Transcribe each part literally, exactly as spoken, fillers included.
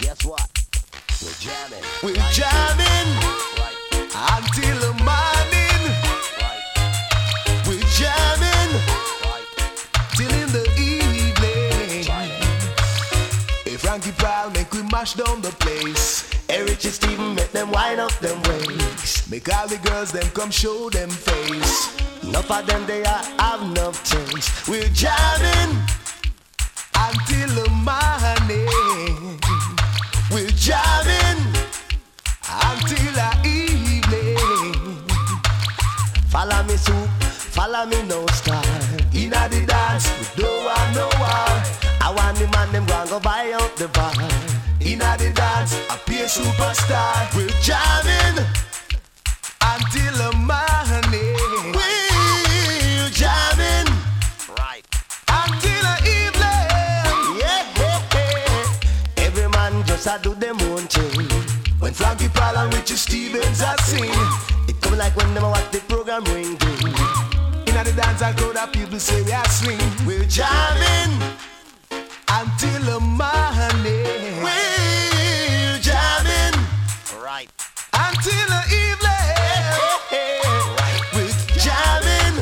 Guess what? We're jamming. We're jamming Right. until the morning. Right. We're jamming Right. till in the evening. Right. Hey, Frankie Prowl, make we mash down the place. Hey, Richie Steven, make them wind up them waist. Make all the girls them come show them face. Enough of them they are have enough taste. We're jamming until the morning. We're jamming until the evening. Follow me soup, follow me no star. Inna the dance, we don't want no war. I want the man them go and go buy out the bar. Inna the dance, I be a superstar. We're jamming until the morning. We're jamming Right. until the evening. Yeah, yeah, yeah. Every man just a do them own thing. When Frankie Paul and Richie Stevens a sing, it come like when them a watch the program ring ding. Inna the dance I crowd of people say we are swing. We're jamming until the morning. We're jamming Right. until the evening. We're jamming,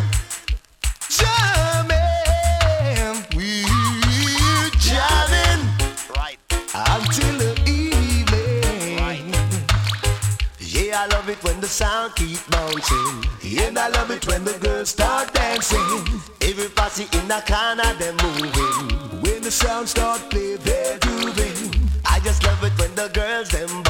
jamming. We're jamming Right. until the evening. Right. Yeah, I love it when the sound keep bouncing. And I love it when the girls start dancing. Every posse in the corner them moving. When the sound start play, they're grooving. I just love it when the girls them